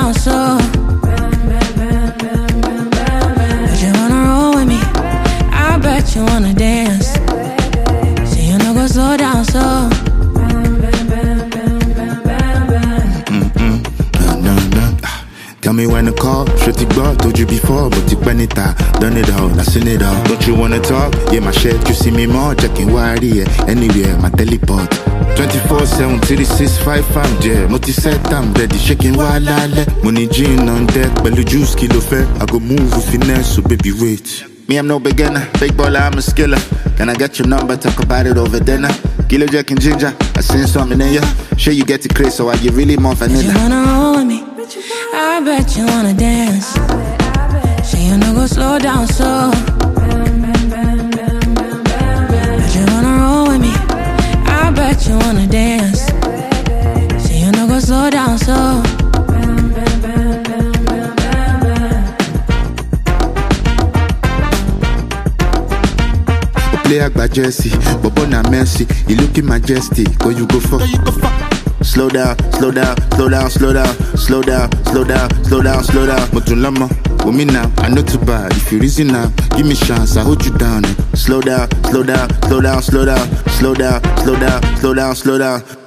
down so. Bet you wanna roll with me. I bet you wanna dance. Say you no go slow down so. Tell me when to call, shit got told you before, but you when it done it all, I seen it all. Don't you wanna talk? Yeah, my shit, you see me more, checking where yeah, anywhere, my teleport. 24/7, 3655, yeah, multi-set, I'm ready, shaking while I let money gin on deck, belly juice, kilo fair, I go move with finesse, so baby wait. Me, I'm no beginner, big baller, I'm a skiller. Can I get your number, talk about it over dinner? Kilo Jack and Ginger, I seen something in ya. Sure you get it crazy, so I get really more vanilla. You wanna roll with me? I bet you wanna dance. Say you no go slow down so. Bet you wanna roll with me. I bet you wanna dance. Say you no go slow down so. Play Agba Jesse, Bobo na Mercy. You looking majestic, go you go fuck. Slow down, slow down, slow down, slow down, slow down, slow down, slow down, slow down. Motulama, with me now, I know too bad. If you reason now, give me chance, I hold you down. Slow down, slow down, slow down, slow down, slow down, slow down, slow down, slow down.